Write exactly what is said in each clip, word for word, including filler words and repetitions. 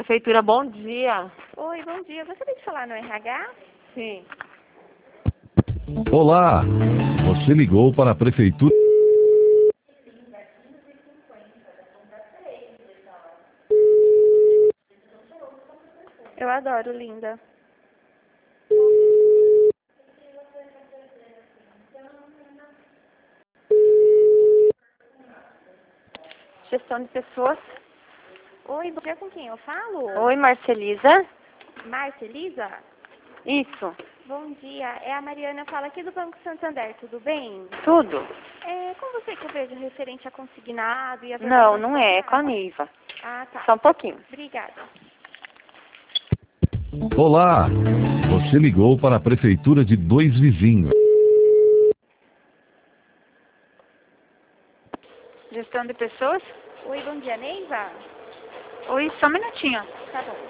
Prefeitura, bom dia. Oi, bom dia. Gostaria de falar no R H? Sim. Olá, você ligou para a Prefeitura. Eu adoro, linda. Gestão de pessoas. Oi, bom dia, com quem eu falo? Oi, Marcelisa. Márcia, Elisa? Isso, Bom dia, é a Mariana, fala aqui do Banco Santander, tudo bem? tudo. É com você que eu vejo referente a consignado e a... Não, não é, é com a Neiva. Ah, tá. Só um pouquinho. Obrigada. Olá, você ligou para a Prefeitura de Dois Vizinhos. Gestão de pessoas. Oi, bom dia, Neiva? Oi, só um minutinho. Tá bom.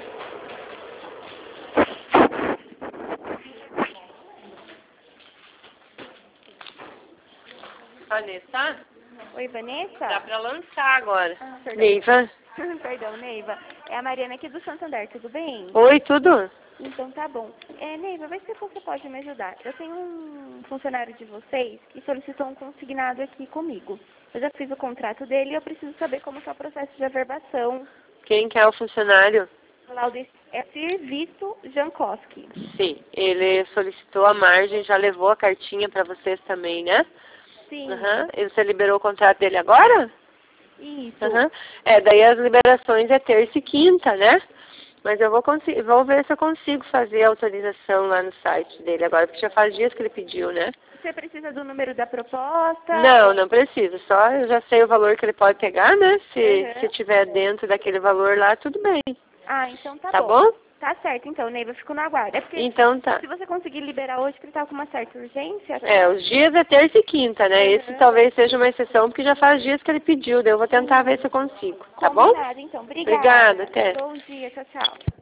Vanessa, Oi, Vanessa? dá pra lançar agora. Ah, perdão. Neiva. Perdão, Neiva. É a Mariana aqui do Santander, tudo bem? Oi, tudo? Então tá bom. É, Neiva, vai ser que você pode me ajudar. Eu tenho um funcionário de vocês que solicitou um consignado aqui comigo. Eu já fiz o contrato dele e eu preciso saber como está o processo de averbação. Quem que é o funcionário? Laudis é Serviço Jankowski. Sim, ele solicitou a margem, já levou a cartinha pra vocês também, né? Sim, Aham. E você liberou o contrato dele agora? isso. Aham. É, daí as liberações é terça e quinta, né? Mas eu vou, conseguir, vou ver se eu consigo fazer a autorização lá no site dele agora, porque já faz dias que ele pediu, né? Você precisa do número da proposta? Não, não precisa. Só eu já sei o valor que ele pode pegar, né? Se, Uhum. se tiver dentro daquele valor lá, tudo bem. Ah, então tá, Tá bom. bom? Tá certo, então, Neiva, eu fico no aguardo. É porque Então tá. se você conseguir liberar hoje, porque ele tá com uma certa urgência... É, os dias é terça e quinta, né? Esse Uhum. talvez seja uma exceção, porque já faz dias que ele pediu. Daí eu vou tentar ver se eu consigo. Tá bom? Combinado, então. Obrigada. Obrigada, até. Bom dia, tchau, tchau.